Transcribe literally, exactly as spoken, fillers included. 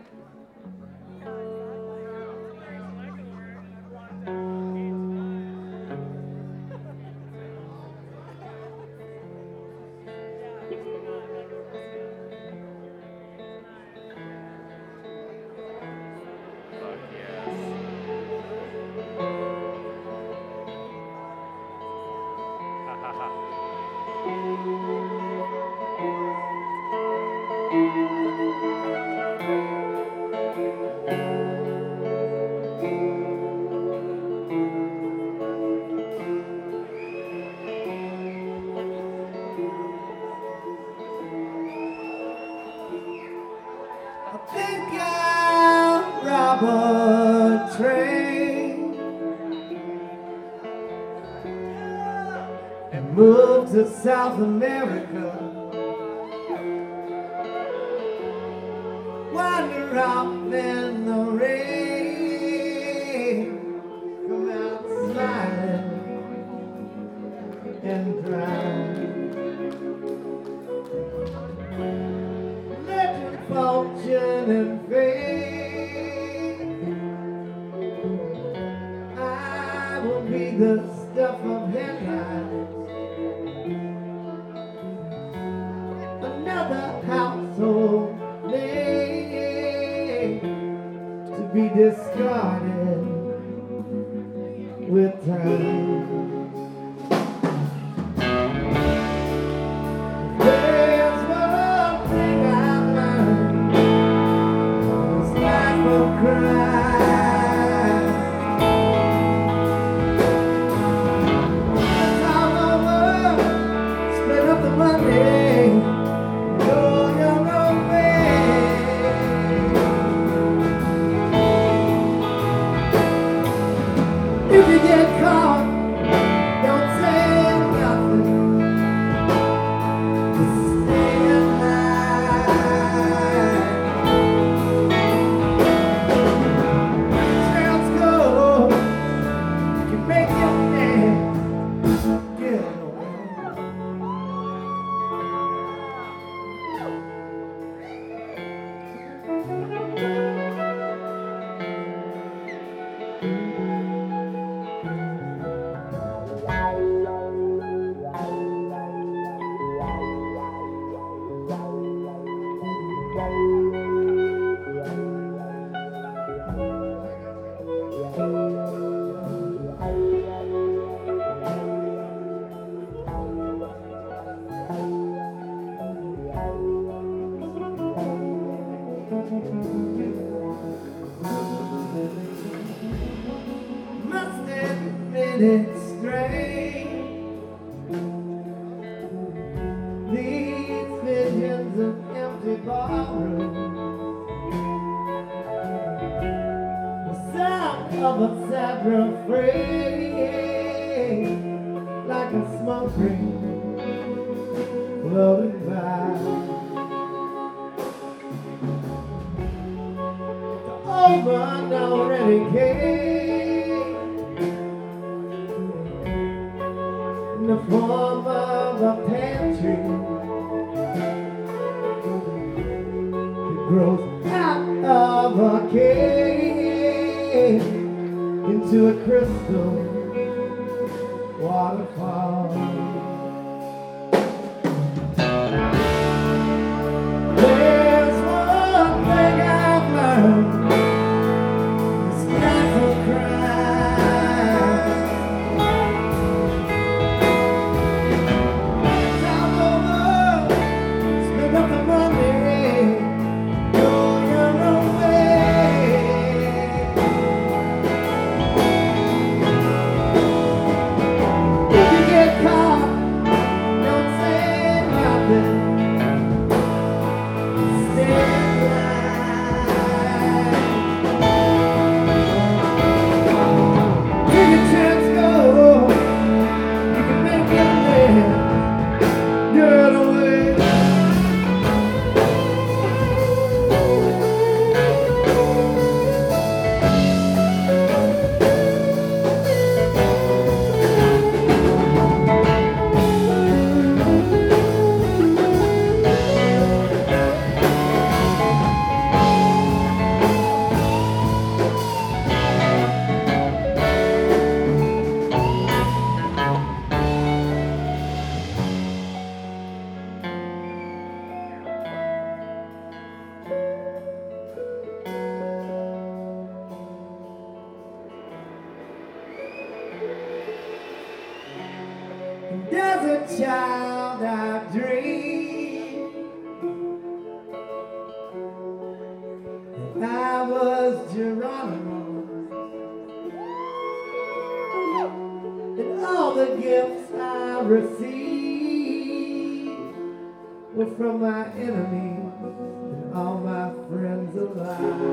Moved to South America, wander off in the rain, come out smiling and dry. Legend, fortune, and fame, I will be the stuff of headlines. Another household name to be discarded with time. There's one thing I've learned, this life of crime. It's all over, split up the money. If you get caught, don't say nothing. Just stay alive. Trails go, you can make your man get away. Must admit it's strange, these visions of empty ballrooms, the sound of a sad refrain, like a smoke ring floating by. The old one already came in the form of a pantry. It grows out of a cave into a crystal waterfall. There's one thing I've learned, this life of crime. It's all over, spend up the money, go your own way. If you get caught, don't say nothing. Stay alive. child I dreamed that I was Geronimo, and all the gifts I received were from my enemies and all my friends alive.